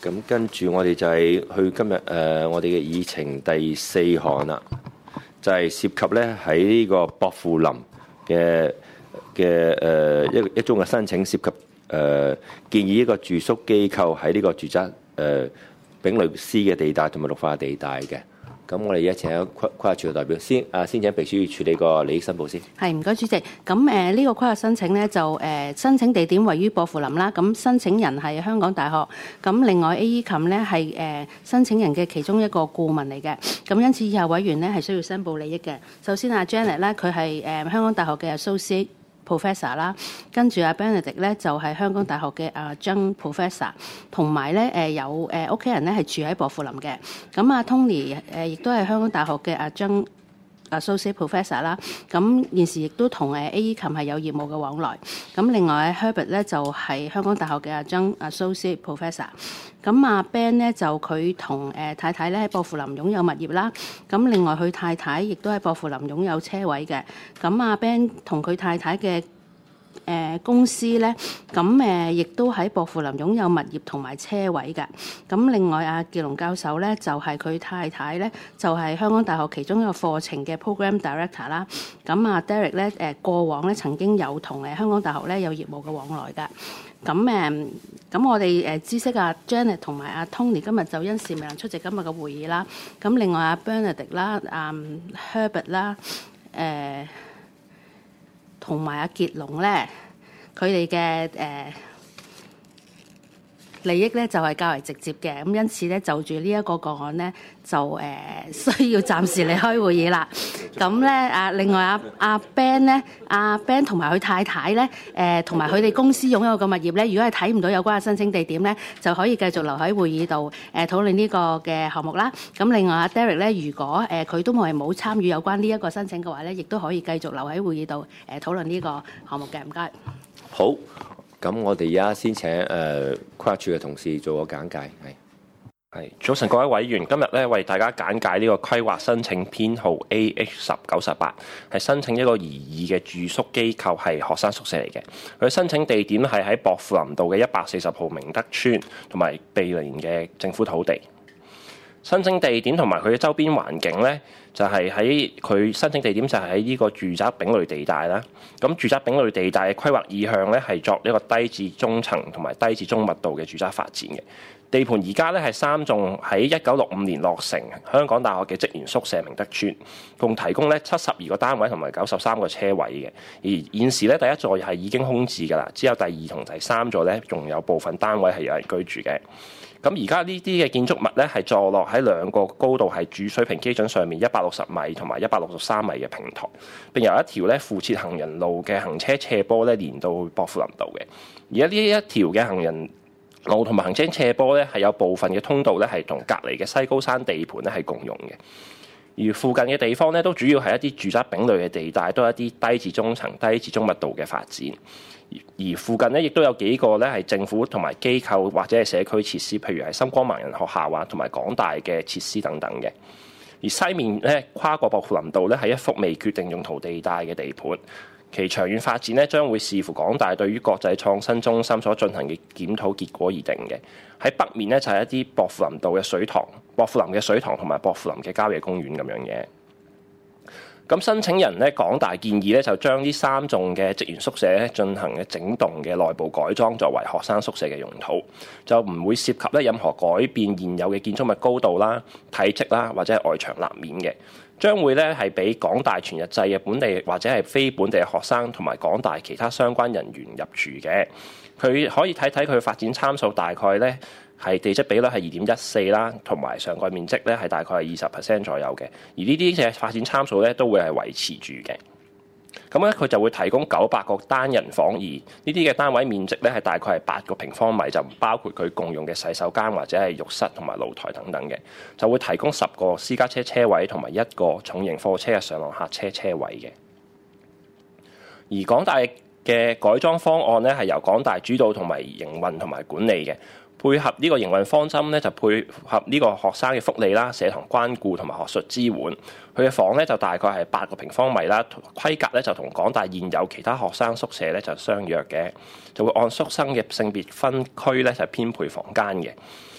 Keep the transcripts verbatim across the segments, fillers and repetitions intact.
咁跟住我哋就係去今日誒、呃、我哋嘅議程第四項啦，就係、是、涉及咧喺呢個薄扶林嘅嘅誒一一宗嘅申請，涉及誒、呃、建議一個住宿機構喺呢個住宅誒、呃、丙類 C 嘅地帶同埋綠化地帶嘅。咁我哋而家請規規劃署嘅代表先，啊先請秘書處理個利益申報先。 係，唔該主席。咁誒呢個規劃申請咧就誒、呃、申請地點位於薄扶林啦。咁申請人係香港大學。咁另外 A E 琴咧係誒申請人嘅其中一個顧問嚟嘅。咁因此以下委員咧係需要申報利益嘅。首先阿 Janet 咧佢係誒香港大學嘅 Associate Professor 啦，跟住阿 Benedict 咧就係香港大學嘅阿 Adjunct Professor， 同埋咧誒有誒屋企人咧係住喺薄扶林嘅。咁阿 Tony 誒亦都係香港大學嘅 Adjunct Associate Professor 啦。咁現時亦都同誒 A E 琴係有業務嘅往來。咁另外 Herbert 咧就係香港大學嘅 Adjunct Associate Professor。咁阿 Ben 咧就佢同誒太太咧喺薄扶林擁有物業啦。咁另外佢太太亦都喺薄扶林擁有車位嘅。咁阿 Ben 同佢太太嘅誒、呃、公司咧，咁誒亦都喺薄扶林擁有物業同埋車位嘅。咁另外阿傑龍教授咧就係、是、佢太太咧就係、是、香港大學其中一個課程嘅 Program Director 啦。咁阿 Derek 咧誒過往咧曾經有同誒香港大學咧有業務嘅往來㗎。咁誒，咁我哋誒知悉阿 Janet 同埋阿 Tony 今日就因事未能出席今日嘅會議啦。咁另外阿 Benedict 啦、阿 Herbert 啦、誒同埋阿傑龍咧，佢哋嘅誒利益咧就係較為直接嘅。咁因此咧就住呢一個個案咧就誒、呃、需要暫時離開會議啦。咁咧啊，另外阿阿 Ben 咧，阿 Ben 同埋佢太太咧，誒同埋佢哋公司擁有嘅物業咧，如果係睇唔到有關嘅申請地點咧，就可以繼續留喺會議度誒討論呢個嘅項目啦。咁另外阿 Derek 咧，如果誒佢都係冇參與有關呢一個申請嘅話咧，亦都可以繼續留喺會議度誒討論呢個項目嘅。唔該。 好。咁我哋而家先請誒規劃署嘅同事做個簡介，係係早晨各位委員，今日咧為大家簡介呢個規劃申請編號 A H 十九十八，係申請一個擬議嘅住宿機構係學生宿舍嚟嘅。佢申請地點係喺薄扶林道嘅一百四十號明德邨同埋毗鄰嘅政府土地。申請地點同埋佢嘅周邊環境咧，就係喺佢申請地點就係喺呢個住宅丙類地帶啦。咁住宅丙類地帶嘅規劃意向咧係作一個低至中層同埋低至中密度嘅住宅發展嘅。地盤而家咧係三棟喺一九六五年落成香港大學嘅職員宿舍明德邨，共提供咧七十二個單位同埋九十三個車位嘅。而現時咧第一座係已經空置㗎啦，只有第二同第三座咧仲有部分單位係有人居住嘅。咁而家呢啲嘅建築物咧係坐落喺兩個高度係主水平基準上面一百六十米同埋一百六十三米嘅平台，並由一條咧附設行人路嘅行車斜坡咧連到薄扶林道嘅。而家呢一條嘅行人路同埋行車斜坡咧係有部分嘅通道咧係同隔離嘅西高山地盤咧係共用嘅。而附近嘅地方咧都主要係一啲住宅丙類嘅地帶，都係一啲低至中層、低至中密度嘅發展。而附近咧亦都有幾個咧係政府同埋機構或者係社區設施，譬如係深光盲人學校啊，同埋港大嘅設施等等嘅。而西面咧跨過薄扶林道咧係一幅未決定用途地帶嘅地盤，其長遠發展咧將會視乎港大對於國際創新中心所進行嘅檢討結果而定嘅。喺北面咧就係一啲薄扶林道嘅水塘、薄扶林嘅水塘同埋薄扶林嘅郊野公園咁樣嘅。咁申請人咧，港大建議咧就將呢三棟嘅職員宿舍咧進行嘅整棟嘅內部改裝，作為學生宿舍嘅用途，就唔會涉及咧任何改變現有嘅建築物高度啦、體積啦或者係外牆立面嘅，將會咧係俾港大全日制嘅本地或者係非本地嘅學生同埋港大其他相關人員入住嘅。佢可以睇睇佢發展參數，大概咧係地積比率係二點一四啦，同埋上蓋面積咧係大概係二十 percent 左右嘅。而呢啲嘅發展參數咧都會係維持住嘅。咁咧佢就會提供九百個單人房，而呢啲嘅單位面積咧係大概係八個平方米，就唔包括佢共用嘅洗手間或者係浴室同埋露台等等嘅。就會提供十個私家車車位同埋一個重型貨車嘅上落客車車位嘅。而港大嘅改裝方案咧係由港大主導同埋營運同埋管理嘅。配合呢個營運方針咧，就配合呢個學生嘅福利啦、社堂關顧同埋學術支援。佢嘅房咧就大概係八個平方米啦，規格咧就同港大現有其他學生宿舍咧就相若嘅，就會按宿生嘅性別分區咧就編配房間嘅。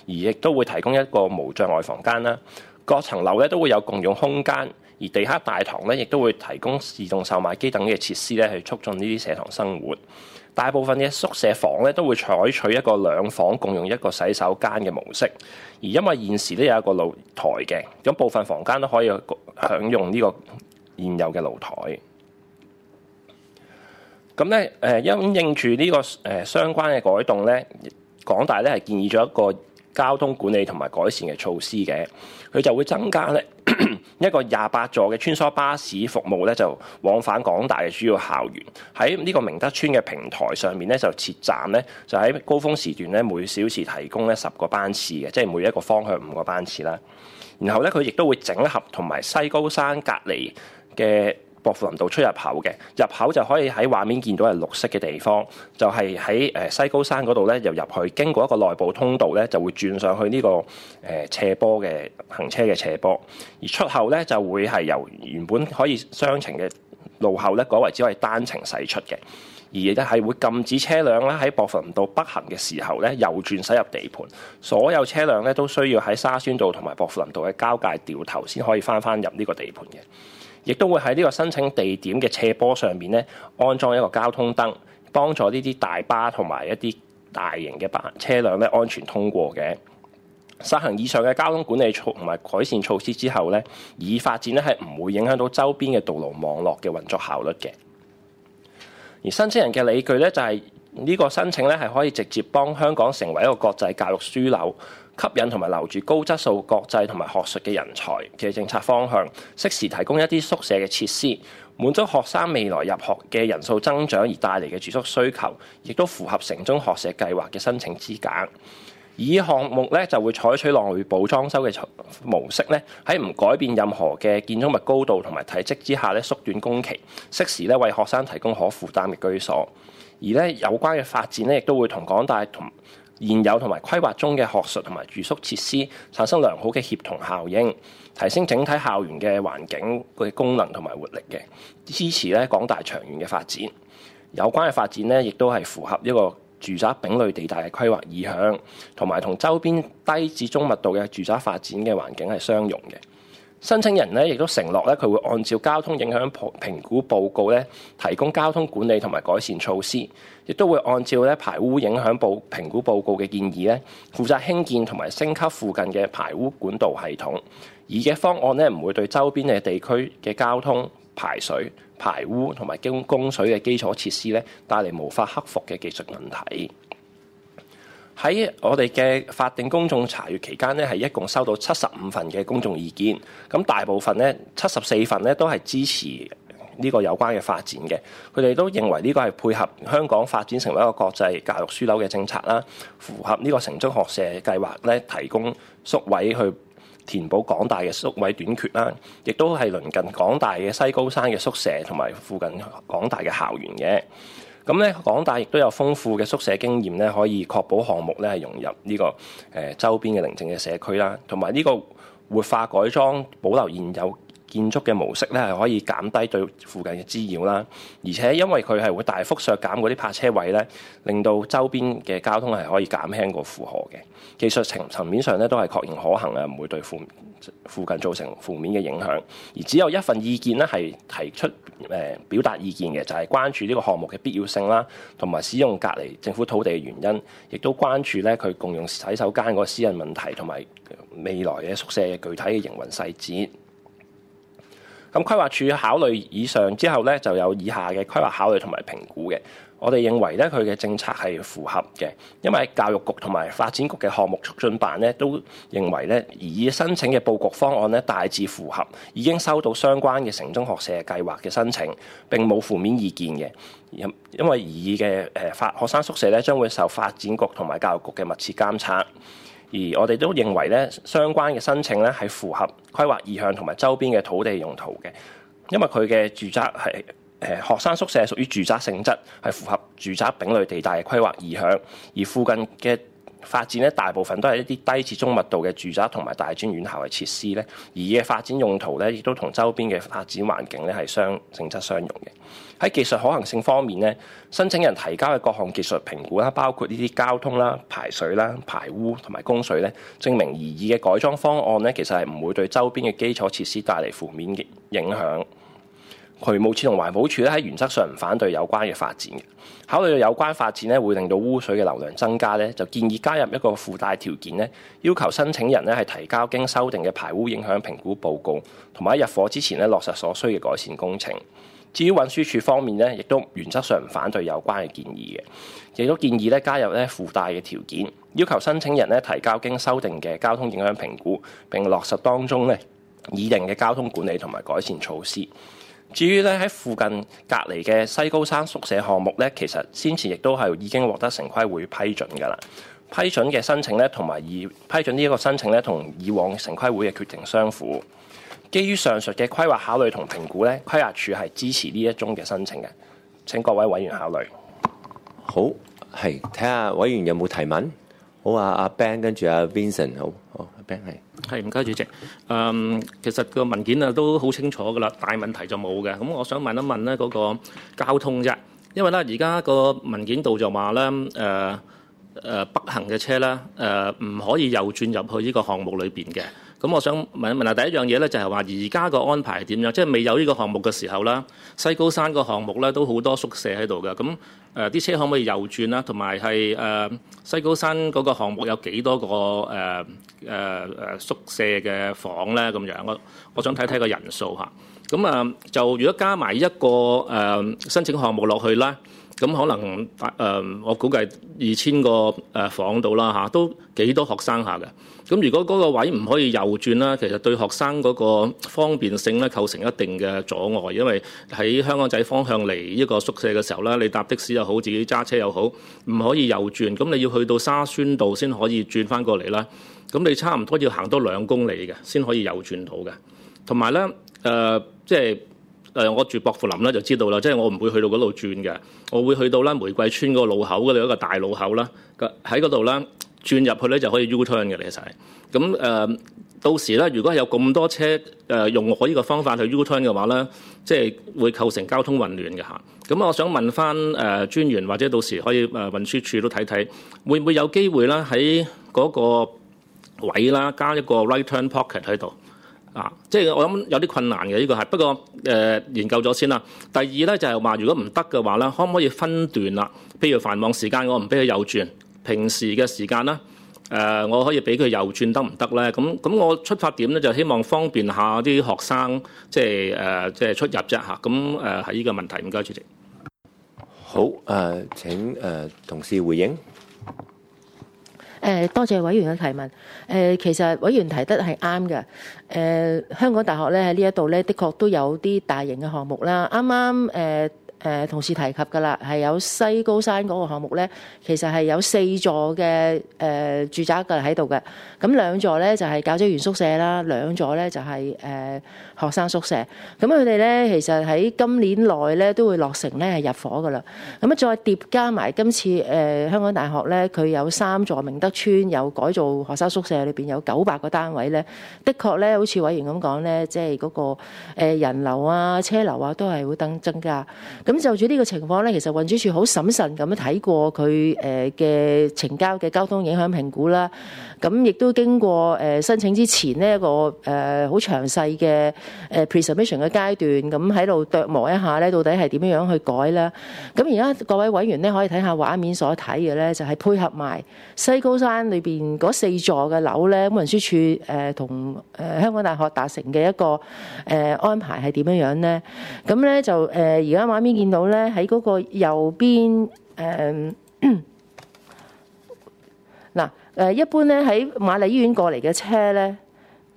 而亦都會提供一個無障礙房間啦。各層樓咧都會有共用空間，而地下大堂咧亦都會提供自動售賣機等嘅設施咧，去促進呢啲社堂生活。大部分嘅宿舍房咧都會採取一個兩房共用一個洗手間嘅模式，而因為現時咧有一個露台嘅，咁部分房間都可以享用呢個現有嘅露台。咁咧誒，因應住呢個誒相關嘅改動咧，港大咧係建議咗一個交通管理同埋改善嘅措施嘅，佢就會增加咧一個廿八座嘅穿梭巴士服務咧，就往返港大嘅主要校園。喺呢個明德村嘅平台上面咧，就設站咧，就喺高峰時段咧，每小時提供咧十個班次嘅，即係每一個方向五個班次啦。然後咧，佢亦都會整合同埋西高山隔離嘅薄扶林道出入口嘅入口，就可以喺畫面見到係綠色嘅地方，就係喺誒西高山嗰度咧，又入去經過一個內部通道咧，就會轉上去呢個誒斜坡嘅行車嘅斜坡，而出口咧就會係由原本可以雙程嘅路口咧改為只可以單程駛出嘅，而咧係會禁止車輛咧喺薄扶林道北行嘅時候咧右轉駛入地盤，所有車輛咧都需要喺沙宣道同埋薄扶林道嘅交界掉頭先可以翻翻入呢個地盤嘅。亦都會喺呢個申請地點嘅斜坡上面咧安裝一個交通燈，幫助呢啲大巴同埋一啲大型嘅巴車輛咧安全通過嘅。實行以上嘅交通管理措同埋改善措施之後咧，擬議發展咧係唔會影響到周邊嘅道路網絡嘅運作效率嘅。而申請人嘅理據咧就係呢個申請咧係可以直接幫香港成為一個國際教育樞紐，吸引同埋留住高質素國際同埋學術嘅人才嘅政策方向，適時提供一啲宿舍嘅設施，滿足學生未來入學嘅人數增長而帶嚟嘅住宿需求，亦都符合城中學社計劃嘅申請資格。以項目咧就會採取內部裝修嘅模式咧，喺唔改變任何嘅建築物高度同埋體積之下咧縮短工期，適時咧為學生提供可負擔嘅居所。而咧有關嘅發展咧，亦都會同港大同現有同埋規劃中嘅學術同埋住宿設施產生良好嘅協同效應，提升整體校園嘅環境嘅功能同埋活力嘅，支持咧港大長遠嘅發展。有關嘅發展咧，亦都係符合一個住宅丙類地帶嘅規劃意向，同埋同周邊低至中密度嘅住宅發展嘅環境係相容嘅。申請人咧亦都承諾咧，佢會按照交通影響評估報告咧，提供交通管理同埋改善措施，亦都會按照咧排污影響報評估報告嘅建議咧，負責興建同埋升級附近嘅排污管道系統。而嘅方案咧唔會對周邊嘅地區嘅交通、排水、排污同埋供供水嘅基礎設施咧帶嚟無法克服嘅技術問題。喺我哋嘅法定公眾查閱期間咧，係一共收到七十五份嘅公眾意見，咁大部分咧七十四份咧都係支持呢個有關嘅發展嘅。佢哋都認為呢個係配合香港發展成為一個國際教育樞紐嘅政策啦，符合呢個城中學社計劃咧提供宿位去填補港大嘅宿位短缺啦，亦都係鄰近港大嘅西高山嘅宿舍同埋附近港大嘅校園嘅。咁咧，港大亦都有豐富嘅宿舍經驗咧，可以確保項目咧係融入呢個誒周邊嘅寧靜嘅社區啦，同埋呢個活化改裝保留現有建築嘅模式咧，係可以減低對附近嘅滋擾啦。而且因為佢係會大幅削減嗰啲泊車位咧，令到周邊嘅交通係可以減輕個負荷嘅。技術層層面上咧都係確認可行嘅，唔會對附附近造成負面嘅影響。而只有一份意見咧係提出誒、呃、表達意見嘅，就係、是、關注呢個項目嘅必要性啦，同埋使用隔離政府土地嘅原因，亦都關注咧佢共用洗手間嗰個私人問題，同埋未來嘅宿舍嘅具體嘅營運細節。咁規劃署考慮以上之後咧，就有以下嘅規劃考慮同埋評估嘅。我哋認為咧，佢嘅政策係符合嘅，因為教育局同埋發展局嘅項目促進辦咧都認為咧，擬議申請嘅佈局方案咧大致符合，已經收到相關嘅城中學社計劃嘅申請，並冇負面意見嘅。因因為擬議嘅誒發學生宿舍咧將會受發展局同埋教育局嘅密切監察。而我哋都認為咧，相關嘅申請咧係符合規劃意向同埋周邊嘅土地用途嘅，因為佢嘅住宅係誒學生宿舍屬於住宅性質，係符合住宅丙類地帶嘅規劃意向，而附近嘅發展咧大部分都係一啲低至中密度嘅住宅同埋大專院校嘅設施咧，而嘅發展用途咧亦都同周邊嘅發展環境咧係相性質相容嘅。喺技術可行性方面咧，申請人提交嘅各項技術評估啦，包括呢啲交通啦、排水啦、排污同埋供水咧，證明擬議嘅改裝方案咧，其實係唔會對周邊嘅基礎設施帶嚟負面嘅影響。渠務署同環保署咧喺原則上唔反對有關嘅發展嘅。考慮到有關發展咧會令到污水嘅流量增加咧，就建議加入一個附帶條件咧，要求申請人咧係提交經修訂嘅排污影響評估報告，同埋喺入伙之前咧落實所需嘅改善工程。至於運輸署方面咧，亦都原則上唔反對有關嘅建議嘅，亦都建議咧加入咧附帶嘅條件，要求申請人咧提交經修訂嘅交通影響評估，並落實當中咧擬定嘅交通管理同埋改善措施。至於咧喺附近隔離嘅西高山宿舍項目咧，其實先前亦都係已經獲得城規會批准㗎啦。批准嘅申請咧，同埋以批准呢一個申請咧，同以往城規會嘅決定相符。基於上述嘅規劃考慮同評估咧，規劃署係支持呢一宗嘅申請嘅。請各位委員考慮。 好，係睇下委員有冇提問。好啊，阿 Ben 跟住阿 Vincent， 好，好，阿 Ben 係。 係唔該主席。嗯，其實個文件啊都好清楚噶啦，大問題就冇嘅。咁我想問一問咧嗰個交通啫，因為咧而家個文件度就話咧誒誒北行嘅車咧誒唔可以右轉入去呢個項目裏邊嘅。咁我想問一問下第一樣嘢咧，就係話而家個安排係點樣？即係未有呢個項目嘅時候啦，西高山個項目咧都好多宿舍喺度嘅。咁誒啲車可唔可以右轉啦？同埋係誒西高山嗰個項目有幾多個誒誒誒宿舍嘅房咧？咁樣我我想睇睇個人數嚇。咁啊就如果加埋一個誒、呃、申請項目落去啦。咁可能誒、呃，我估計二千個誒房到啦嚇，都幾多學生下嘅。咁如果嗰個位唔可以右轉啦，其實對學生嗰個方便性咧構成一定嘅阻礙，因為喺香港仔方向嚟呢個宿舍嘅時候咧，你搭的士又好，自己揸車又好，唔可以右轉。咁你要去到沙宣道先可以轉翻過嚟啦。咁你差唔多要行多兩公里嘅，先可以右轉到嘅。同埋咧誒，即係。誒，我住薄扶林咧就知道啦，即係我唔會去到嗰度轉嘅，我會去到啦玫瑰村嗰個路口嗰度一個大路口啦，喺嗰度啦轉入去咧就可以 U turn 嘅，其實係咁誒。到時咧，如果有咁多車誒、呃、用我呢個方法去 U turn 嘅話咧，即係會構成交通混亂嘅嚇。咁我想問翻誒、呃、專員或者到時可以誒、呃、運輸署都睇睇，會唔會有機會啦喺嗰個位啦加一個 right turn pocket 喺度？啊，即係我諗有啲困難嘅呢個係，不過誒、呃、研究咗先啦。第二咧就係話，如果唔得嘅話咧，可唔可以分段啦？譬如繁忙時間我唔俾佢右轉，平時嘅時間啦，誒、呃、我可以俾佢右轉得唔得咧？咁咁我出發點咧就希望方便下啲學生，即係誒、呃、即係出入啫嚇。咁誒係呢個問題，唔該主席。 好誒、呃，請誒、呃、同事回應。 誒多謝委員嘅提問。誒其實委員提得係啱嘅。誒香港大學咧喺呢一度咧，的確都有啲大型嘅項目啦。啱啱誒誒同事提及㗎啦，係有西高山嗰個項目咧，其實係有四座嘅誒、呃、住宅嘅喺度嘅。咁兩座咧就係、是、教職員宿舍啦，兩座咧就係、是、誒、呃、學生宿舍。咁佢哋咧其實喺今年內咧都會落成咧係入伙㗎啦。咁啊再疊加埋今次誒、呃、香港大學咧，佢有三座明德村有改造學生宿舍，裏邊有九百個單位咧，的確咧好似委員咁講咧，即係嗰個誒人流啊、車流啊都係會增增加。咁就住呢個情況咧，其實運輸署好審慎咁樣睇過佢誒嘅呈交嘅交通影響評估啦。咁亦都經過誒申請之前呢一個誒好詳細嘅誒 pre-submission 嘅階段，咁喺度琢磨一下咧，到底係點樣樣去改啦。咁而家各位委員咧可以睇下畫面所睇嘅咧，就係配合埋西高山裏邊嗰四座嘅樓咧，運輸署誒同誒香港大學達成嘅一個誒安排係點樣樣咧？咁咧就誒而家畫面見到咧喺嗰個右邊誒嗱。誒一般咧喺瑪麗醫院過嚟嘅車咧，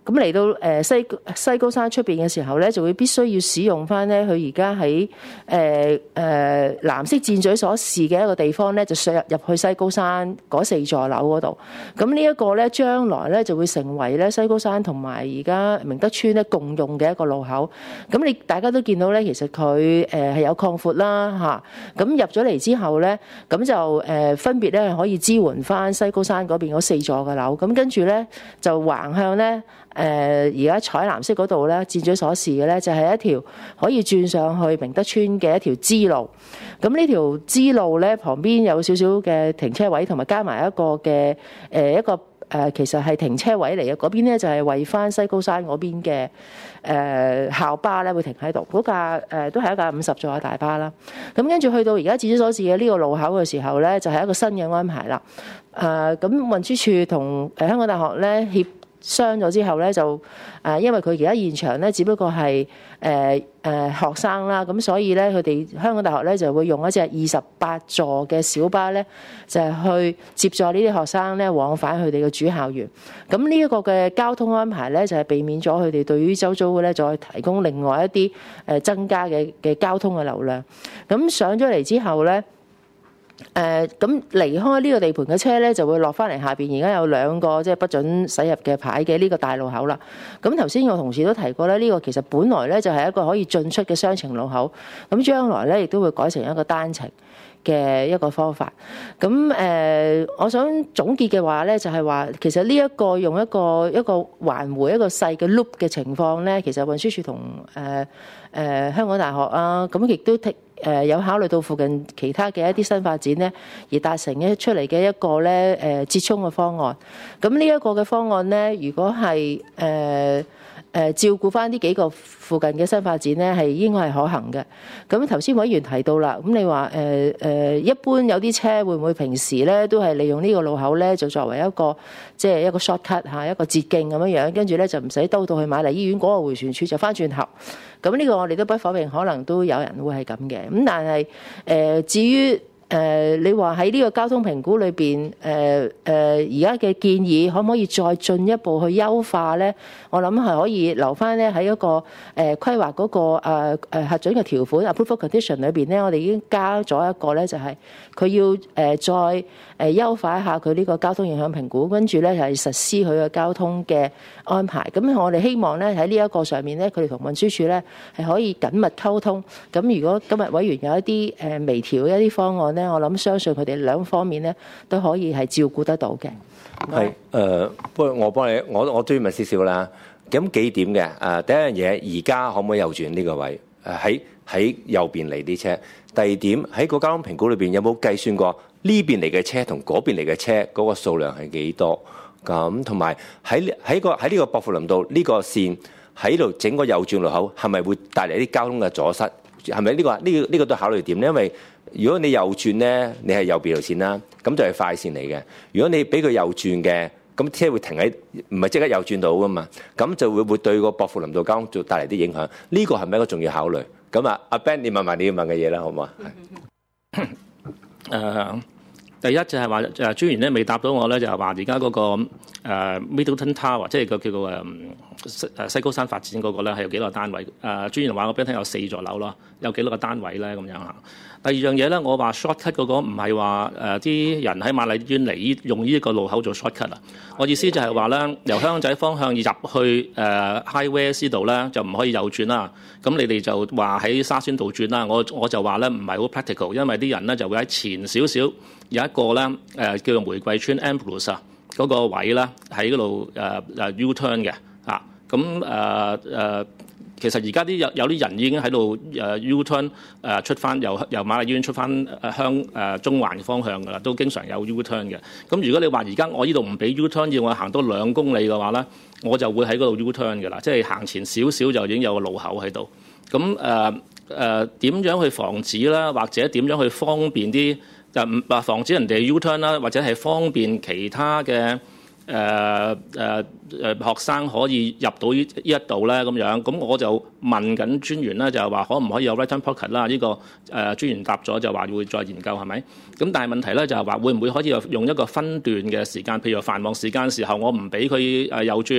咁嚟到誒西西高山出邊嘅時候咧，就會必須要使用翻咧佢而家喺誒誒藍色箭嘴所示嘅一個地方咧，就上入入去西高山嗰四座樓嗰度。咁呢一個咧，將來咧就會成為咧西高山同埋而家明德村咧共用嘅一個路口。咁你大家都見到咧，其實佢誒係有擴闊啦嚇。咁入咗嚟之後咧，咁就誒分別咧可以支援翻西高山嗰邊嗰四座嘅樓。咁跟住咧就橫向咧。誒而家彩藍色嗰度咧，箭嘴所示嘅咧就係一條可以轉上去明德村嘅一條支路。咁呢條支路咧旁邊有少少嘅停車位，同埋加埋一個嘅誒一個誒，其實係停車位嚟嘅。嗰邊咧就係為翻西高山嗰邊嘅誒校巴咧會停喺度。嗰架誒都係一架五十座嘅大巴啦。咁跟住去到而家箭嘴所示嘅呢個路口嘅時候咧，就係一個新嘅安排啦。誒咁運輸署同誒香港大學咧協商咗之後咧，就誒，因為佢而家現場咧，只不過係誒誒學生啦，咁所以咧，佢哋香港大學咧就會用一隻二十八座嘅小巴咧，就係去接載呢啲學生咧往返佢哋嘅主校園。咁呢一個嘅交通安排咧，就係避免咗佢哋對於周遭嘅咧再提供另外一啲誒增加嘅嘅交通嘅流量。咁上咗嚟之後咧。誒咁離開呢個地盤嘅車咧，就會落翻嚟下邊。而家有兩個即係不准駛入嘅牌嘅呢個大路口啦。咁頭先我同事都提過咧，呢個其實本來咧就係一個可以進出嘅雙程路口。咁將來咧亦都會改成一個單程嘅一個方法。咁誒，我想總結嘅話咧，就係話其實呢一個用一個一個環迴一個細嘅 loop 嘅情況咧，其實運輸署同誒誒香港大學啊，咁亦都誒有考慮到附近其他嘅一啲新發展咧，而達成一出嚟嘅一個咧誒折衷嘅方案。咁呢一個嘅方案咧，如果係誒誒照顧翻呢幾個附近嘅新發展咧，係應該係可行嘅。咁頭先委員提到啦，咁你話誒誒一般有啲車會唔會平時咧都係利用呢個路口咧，就作為一個即係一個 shortcut 嚇一個捷徑咁樣樣，跟住咧就唔使兜到去瑪麗醫院嗰個迴旋處就翻轉頭。咁呢個我哋都不否認，可能都有人會係咁嘅。咁但係誒、呃，至於誒、呃、你話喺呢個交通評估裏邊，誒誒而家嘅建議可唔可以再進一步去優化咧？我諗係可以留翻咧喺一個誒、呃、規劃嗰、那個誒、呃呃、核准嘅條款 approval condition 裏邊咧，我哋已經加咗一個咧，就係、是、佢要誒、呃、再誒、呃、優化一下佢呢個交通影響評估，跟住咧係實施佢嘅交通嘅安排。咁我哋希望咧喺呢一個上面咧，佢哋同運輸署咧係可以緊密溝通。咁如果今日委員有一啲誒微調嘅一啲方案咧，我諗相信佢哋兩方面咧都可以係照顧得到嘅。 係誒，不過我幫你，我我都要問少少啦。咁幾點嘅？誒、呃，第一樣嘢，而家可唔可以右轉呢個位？誒喺喺右邊嚟啲車。第二點，喺個交通評估裏邊有冇計算過呢邊嚟嘅車同嗰邊嚟嘅車嗰個數量係幾多？咁同埋喺喺個喺呢個薄扶林道呢個線喺度整個右轉路口，係咪會帶嚟啲交通嘅阻塞？係咪呢個呢、呢個呢、呢個都考慮點咧？因為如果你右轉咧，你係右邊條線啦，咁就係快線嚟嘅。如果你俾佢右轉嘅，咁車會停喺唔係即刻右轉到噶嘛，咁就會會對個薄扶林道交通就帶嚟啲影響。呢個係咪一個重要考慮？咁啊，阿 Ben 你問埋你要問嘅嘢啦，好唔好啊？ 誒、呃，第一就係話誒專員咧未答到我咧，就係話而家嗰個、呃、Middleton Tower， 即係個叫做誒西誒西高山發展嗰個咧係有幾多個單位？誒、呃、專員話我俾你聽有四座樓咯，有幾多個單位咧咁樣嚇。第二樣嘢咧，我話 shortcut 嗰個唔係話誒啲人喺瑪麗醫院嚟用呢一個路口做 shortcut 啊。我意思就係話咧，由香港仔方向入去誒、呃、Highway 呢度咧就唔可以右轉啦。咁你哋就話喺沙宣道轉啦。我我就話咧唔係好 practical， 因為啲人咧就會喺前少少有一個咧誒、呃、叫做玫瑰村 Ambrose 啊嗰個位咧喺嗰度誒誒 U turn 嘅啊。咁誒誒。其實而家啲有有啲人已經喺度誒 U turn 誒出翻由由瑪麗醫院出翻誒向誒中環方向㗎啦，都經常有 U turn 嘅。咁如果你話而家我呢度唔俾 U turn，要我行多兩公里嘅話咧，我就會喺嗰度 U turn 㗎啦，即係行前少少就已經有個路口喺度。咁誒誒點樣去防止啦，或者點樣去方便啲就唔話防止人哋 U turn 啦，或者係方便其他嘅。誒誒誒學生可以入到呢呢一度咧咁樣，咁我就問緊專員啦，就係話可唔可以有 right-turn pocket 啦？呢個誒專員答咗就話會再研究係咪？咁但係問題咧就係話會唔會可以用一個分段嘅時間，譬如繁忙時間嘅時候，我唔俾佢誒右轉，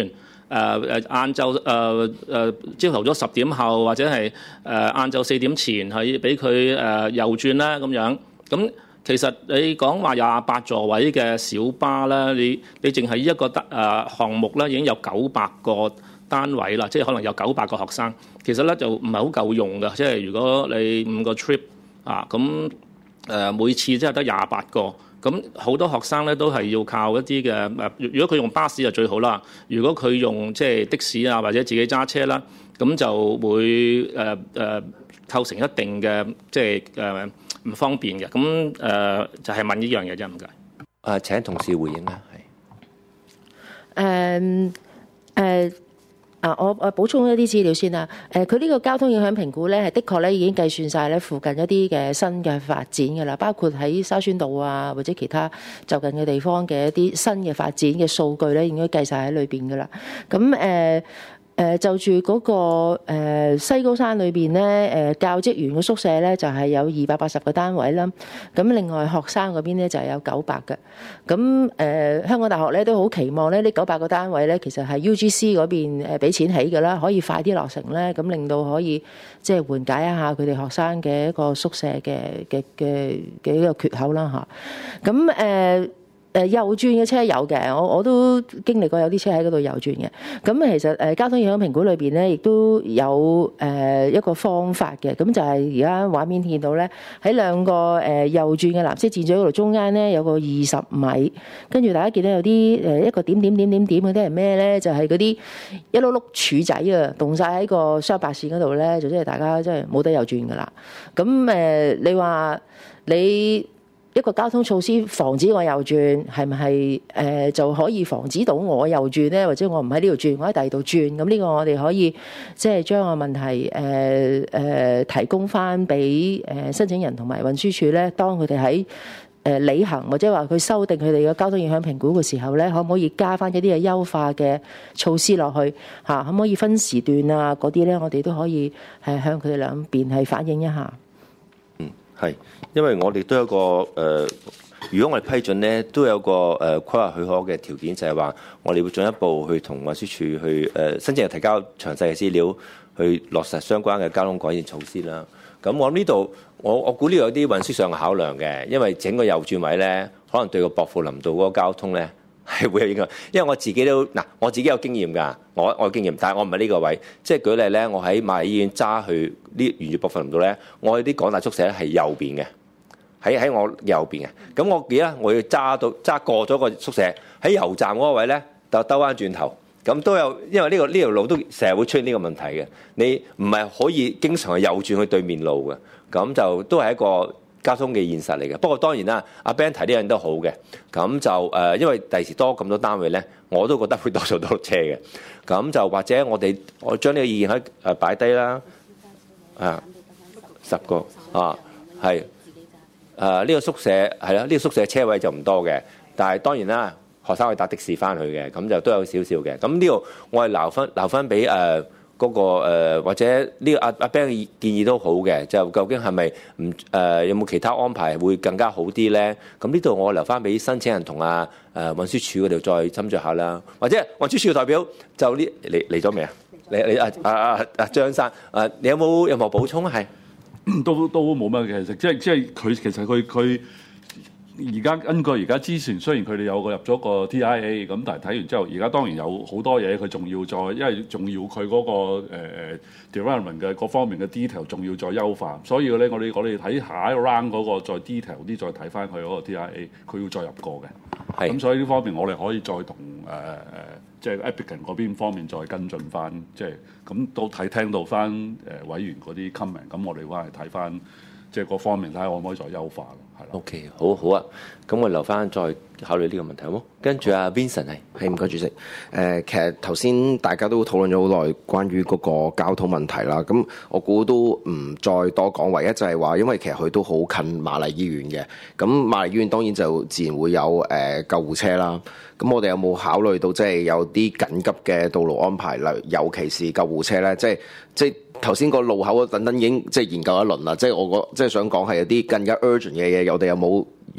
誒誒晏晝誒誒朝頭早十點後或者係誒晏晝四點前係俾佢誒右轉啦咁樣。咁其實你講話廿八座位嘅小巴咧，你你淨係一個得誒項目咧已經有九百個單位啦，即係可能有九百個學生。其實咧就唔係好夠用㗎，即係如果你五個 trip 啊咁誒每次即係得廿八個。咁好多學生咧都係要靠一啲嘅誒，如果佢用巴士就最好啦。如果佢用即係的士啊或者自己揸車啦，咁就會誒誒、呃呃、構成一定嘅即係誒唔方便嘅。咁誒、呃、就係、是、問呢樣嘢啫，唔該。 誒請同事回應啦，係。 誒誒。啊！我我補充一啲資料先啦。誒，佢呢個交通影響評估咧，係的確咧已經計算晒咧附近一啲嘅新嘅發展㗎啦，包括喺沙宣道啊或者其他就近嘅地方嘅一啲新嘅發展嘅數據咧，應該計晒喺裏邊㗎啦。咁誒。誒就住嗰個誒西高山裏邊咧，誒教職員嘅宿舍咧就係有二百八十個單位啦。咁另外學生嗰邊咧就係有九百嘅。咁誒香港大學咧都好期望咧呢九百個單位咧，其實係 U G C 嗰邊誒俾錢起嘅啦，可以快啲落成咧，咁令到可以即係緩解一下佢哋學生嘅一個宿舍嘅嘅嘅嘅一個缺口啦嚇。咁誒。誒右轉嘅車有嘅，我我都經歷過有啲車喺嗰度右轉嘅。咁其實誒交通影響評估裏邊咧，亦都有誒一個方法嘅。咁就係而家畫面見到咧，喺兩個誒右轉嘅藍色箭嘴嗰度中間咧有個二十米，跟住大家見到有啲誒一個點點點點點嗰啲係咩咧？就係嗰啲一碌碌柱仔啊，棟晒喺個雙白線嗰度咧，就即係大家即係冇得右轉噶啦。咁誒，你話你？一個交通措施防止我右轉，係咪係誒就可以防止到我右轉咧？或者我唔喺呢度轉，我喺第二度轉？咁呢個我哋可以即係將個問題誒誒、呃呃、提供翻俾誒申請人同埋運輸署咧。當佢哋喺誒履行或者話佢修訂佢哋嘅交通影響評估嘅時候咧，可唔可以加翻一啲嘅優化嘅措施落去嚇？可唔可以分時段啊？嗰啲咧，我哋都可以係向佢哋兩邊係反映一下。 嗯，係。因為我哋都有個誒、呃，如果我哋批准咧，都有個誒、呃、規劃許可嘅條件，就係、是、話我哋會進一步去同運輸署去誒、呃、申請人提交詳細嘅資料，去落實相關嘅交通改善措施啦。咁我諗呢度，我我估呢度有啲運輸上嘅考量嘅，因為整個右轉位咧，可能對個薄扶林道嗰個交通咧係會有影響。因為我自己都嗱，我自己有經驗㗎，我我有經驗，但係我唔係呢個位。即係舉例咧，我喺瑪麗醫院揸去呢沿住薄扶林道咧，我啲港大宿舍咧係右邊嘅。喺喺我右邊嘅，咁我記得我要揸到揸過咗個宿舍，喺油站嗰個位咧，就兜翻轉頭，咁都有，因為呢、呢個呢條、呢個、路都成日會出現呢個問題嘅，你唔係可以經常係右轉去對面路嘅，咁就都係一個交通嘅現實嚟嘅。不過當然啦，阿 Ben 提呢樣都好嘅，咁就誒、呃，因為第時多咁多單位咧，我都覺得會多數多車嘅，咁就或者我哋我將呢個意見喺誒擺低啦，啊，十個啊，係。誒、呃、呢、這個宿舍係啦，呢、這個宿舍車位就唔多嘅，但係當然啦，學生可以搭的士翻去嘅，咁就都有少少嘅。咁呢度我係留翻留翻俾誒嗰個、呃、或者呢個阿阿 Ben 嘅建議都好嘅，就究竟係咪唔誒有冇其他安排會更加好啲咧？咁呢度我留翻俾申請人同阿誒運輸署嗰度再斟酌下啦。或者運輸署嘅代表就呢嚟嚟咗未啊？嚟嚟啊啊啊啊張生誒，你有冇任何補充啊？係。 都都冇乜嘅，其實即係即係佢其實佢佢而家根據而家之前，雖然佢哋有個入咗個 T I A 咁，但係睇完之後，而家當然有好多嘢佢仲要再，因為仲要佢嗰、那個誒、呃、development 嘅各方面嘅 detail 仲要再優化，所以咧我哋我哋睇下一 round 嗰個再 detail 啲，再睇翻佢嗰個 T I A， 佢要再入過嘅。係咁，所以呢方面我哋可以再同誒誒。呃即係 applicant 嗰邊方面再跟進翻，即係咁都睇聽到翻誒委員嗰啲 comment，咁我哋翻嚟睇翻即係各方面睇下可唔可以再優化咯，係啦。 OK， 好好啊，咁我留翻再考慮呢個問題好冇？跟住阿 Vincent 係係唔該主席。誒、呃，其實頭先大家都討論咗好耐關於嗰個交通問題啦，咁我估都唔再多講，唯一就係話，因為其實佢都好近瑪麗醫院嘅，咁瑪麗醫院當然就自然會有誒、呃、救護車啦。咁我哋有冇考慮到即係有啲緊急嘅道路安排，例如尤其是救護車咧？即係即係頭先個路口等等已經即係研究一輪啦。即係我個即係想講係有啲更加 urgent 嘅嘢，我哋有冇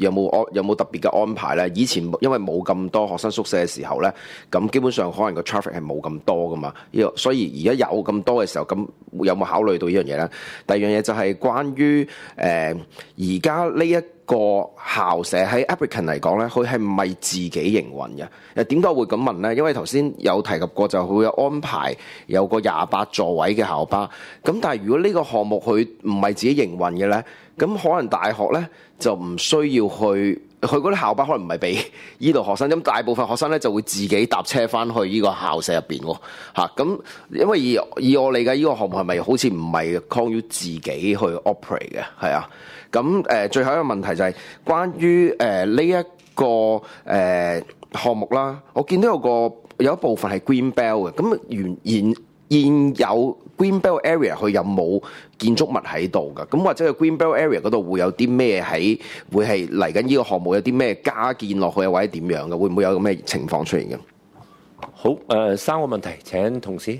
有冇安有冇特別嘅安排咧？以前因為冇咁多學生宿舍嘅時候咧，咁基本上可能個 traffic 係冇咁多噶嘛。呢個所以而家有咁多嘅時候，咁有冇考慮到呢樣嘢咧？第二樣嘢就係關於誒而家呢一個校舍喺 Appleton 嚟講咧，佢係唔係自己營運嘅？誒點解會咁問咧？因為頭先有提及過，就會有安排有個廿八座位嘅校巴。咁但係如果呢個項目佢唔係自己營運嘅咧，咁可能大學咧就唔需要去，佢嗰啲校巴可能唔係俾依度學生，咁大部分學生咧就會自己搭車翻去依個校舍入邊喎。嚇咁，因為以以我理解，依個項目係咪好似唔係 Con U 自己去 operate 嘅？係啊。咁誒、呃，最後一個問題就係關於誒呢一個誒、呃、項目啦。我見到有個有一部分係 Green Belt 嘅，咁原現現有 Green Belt area 佢有冇建築物喺度㗎？咁或者個 Green Belt area 嗰度會有啲咩喺會係嚟緊呢個項目有啲咩加建落去，或者點樣嘅？會唔會有咁嘅情況出現嘅？ 好誒、呃，三個問題請同事係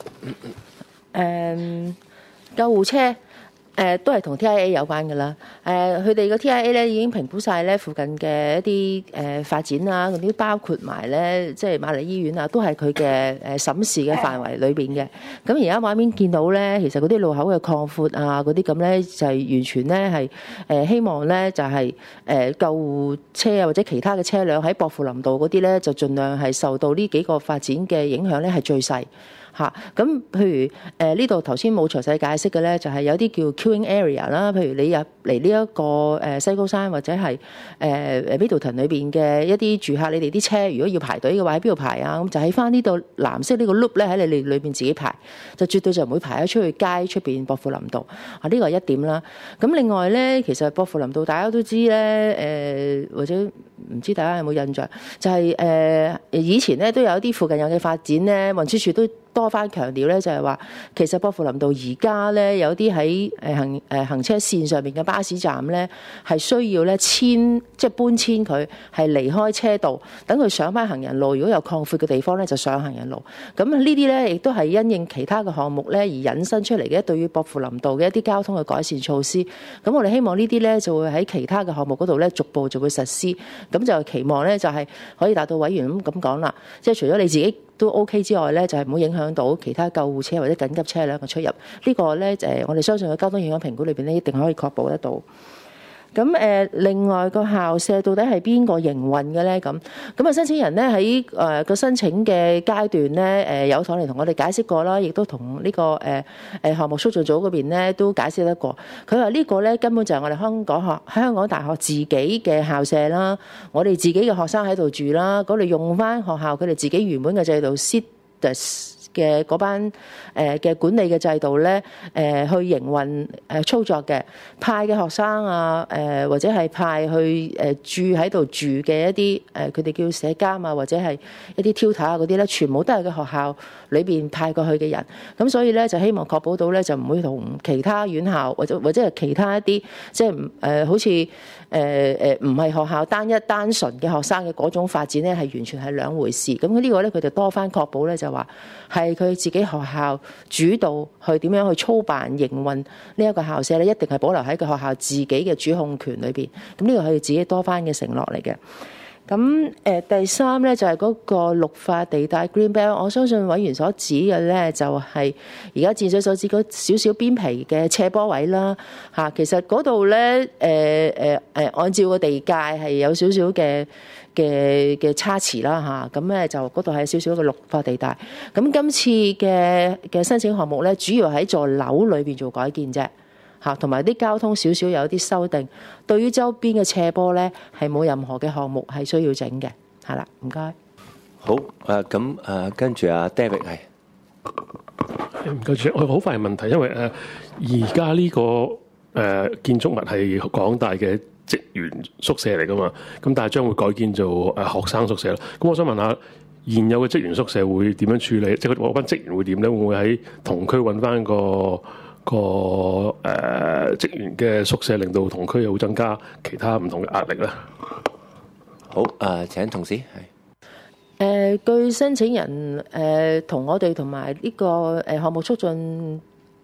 誒救護車。誒、呃、都係同 T I A 有關嘅啦。誒佢哋個 T I A 咧已經評估晒咧附近嘅一啲誒、呃、發展啊，嗰啲包括埋咧即係瑪麗醫院啊，都係佢嘅誒審視嘅範圍裏邊嘅。咁而家畫面見到咧，其實嗰啲路口嘅擴闊啊，嗰啲咁咧就係、是、完全咧係誒希望咧就係、是、誒、呃、救護車啊或者其他嘅車輛喺薄扶林道嗰啲咧就盡量係受到呢幾個發展嘅影響咧係最細。嚇咁，譬如誒呢度頭先冇詳細解釋嘅咧，就係、是、有啲叫 queuing area 啦。譬如你入嚟呢一個誒西高山或者係誒誒 Middleton 裏邊嘅一啲住客，你哋啲車如果要排隊嘅話，喺邊度排啊？咁就喺翻呢度藍色呢個 loop 咧，喺你哋裏邊自己排，就絕對就唔會排喺出去街出邊薄扶林道啊。呢個係一點啦。咁另外咧，其實薄扶林道大家都知咧，誒、呃、或者唔知大家有冇印象，就係、是、誒、呃、以前咧都有一啲附近有嘅發展咧，運輸署都多番強調咧，就係話其實薄扶林道而家咧有啲喺誒行誒行車線上面嘅巴士站咧，係需要咧遷即係搬遷佢係離開車道，等佢上翻行人路。如果有擴闊嘅地方咧，就上行人路。咁呢啲咧亦都係因應其他嘅項目咧而引申出嚟嘅，對於薄扶林道嘅一啲交通嘅改善措施。咁我哋希望呢啲咧就會喺其他嘅項目嗰度咧逐步就會實施。咁就期望咧就係可以達到委員咁咁講啦，即係除咗你自己都 OK 之外咧，就係唔好影響到其他救護車或者緊急車輛嘅出入。呢、這個咧誒，我哋相信個交通影響評估裏邊咧，一定可以確保得到。咁誒，另外個校舍到底係邊個營運嘅咧？咁咁啊，申請人咧喺誒個申請嘅階段咧，誒有上嚟同我哋解釋過啦，亦都同呢個誒誒項目促進組嗰邊咧都解釋得過。佢話呢個咧根本就係我哋香港學香港大學自己嘅校舍啦，我哋自己嘅學生喺度住啦，嗰度用翻學校佢哋自己原本嘅制度 sit 嘅嗰班誒嘅管理嘅制度咧，誒去營運誒操作嘅派嘅學生啊，誒或者係派去誒住喺度住嘅一啲誒佢哋叫社監啊，或者係一啲 tutor 啊嗰啲咧，全部都係個學校裏邊派過去嘅人。咁所以咧就希望確保到咧就唔會同其他院校或者或者係其他一啲即係唔誒好似誒誒唔係學校單一單純嘅學生嘅嗰種發展咧係完全係兩回事。咁佢呢個咧佢就多番確保咧就話係佢自己學校主導去點樣去操辦營運呢一個校舍咧，一定係保留喺個學校自己嘅主控權裏邊。咁呢個係佢自己多番嘅承諾嚟嘅。咁誒、呃、第三咧就係、是、嗰個綠化地帶 Green Belt， 我相信委員所指嘅咧就係而家戰水所指嗰少少邊皮嘅斜坡位啦嚇、啊。其實嗰度咧誒誒誒，按照個地界係有少少嘅嘅嘅差池啦嚇。咁、啊、咧就嗰度係少少嘅綠化地帶。咁今次嘅嘅申請項目咧，主要喺座樓裏邊做改建啫。嚇，同埋啲交通少少有啲修訂，對於周邊嘅斜坡咧係冇任何嘅項目係需要整嘅，係啦，唔該。 好，誒咁誒跟住阿 David 係， 唔該主席，我好快問題，因為誒而家呢個誒、呃、建築物係港大嘅職員宿舍嚟噶嘛，咁但係將會改建做誒學生宿舍啦。咁我想問下，現有嘅職員宿舍會點樣處理？即係嗰班職員會點咧？會唔會喺同區揾翻個個誒、呃、職員嘅宿舍，令到同區又會增加其他唔同嘅壓力咧？ 好，誒、呃、請同事係。 誒、呃，據申請人誒同、呃、我哋同埋呢個誒項目促進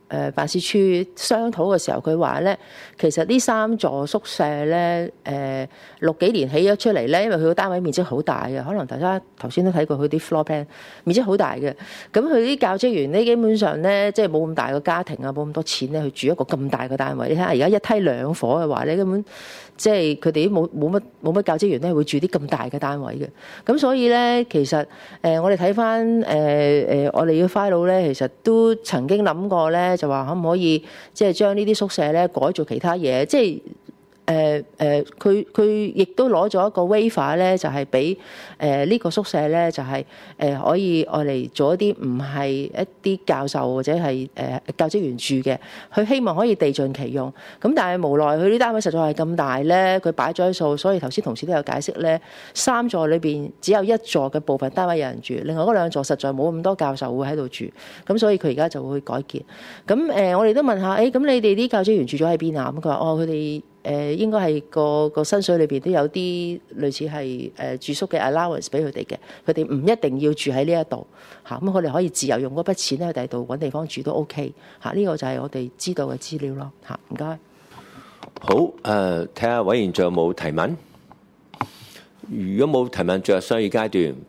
誒辦事處商討嘅時候，佢話咧，其實呢三座宿舍咧，誒、呃、六幾年起咗出嚟咧，因為佢個單位面積好大嘅，可能大家頭先都睇過佢啲 floor plan，面積好大嘅。咁佢啲教職員咧，基本上咧，即係冇咁大個家庭啊，冇咁多錢咧，去住一個咁大嘅單位。你睇下而家一梯兩伙嘅話咧，根本即係佢哋都冇冇乜冇乜教職員咧，會住啲咁大嘅單位嘅。咁所以咧，其實誒、呃、我哋睇翻誒誒我哋嘅 file 咧，其實都曾經諗過咧。就話可唔可以即係將呢啲宿舍咧改做其他嘢？即係誒誒，佢佢亦都攞咗一個 waiver 咧，就係俾誒呢個宿舍咧，就係、是、誒、呃、可以愛嚟做一啲唔係一啲教授或者係誒、呃、教職員住嘅，佢希望可以地盡其用。咁但係無奈佢啲單位實在係咁大咧，佢擺咗喺數，所以頭先同事都有解釋咧，三座裏邊只有一座嘅部分單位有人住，另外嗰兩座實在冇咁多教授會喺度住，咁所以佢而家就會改建。咁誒、呃，我哋都問下，誒、欸、咁你哋啲教職員住咗喺邊啊？咁佢話哦，佢哋。誒、呃、應該係個個薪水裏邊都有啲類似係誒、呃、住宿嘅 allowance 俾佢哋嘅，佢哋唔一定要住喺呢一度嚇，咁佢哋可以自由用嗰筆錢咧去第二度揾地方住都 OK 嚇、啊，呢、這個就係我哋知道嘅資料咯嚇，唔、啊、該。 好誒，睇、呃、下委員仲有冇提問？如果冇提問，進入商議階段，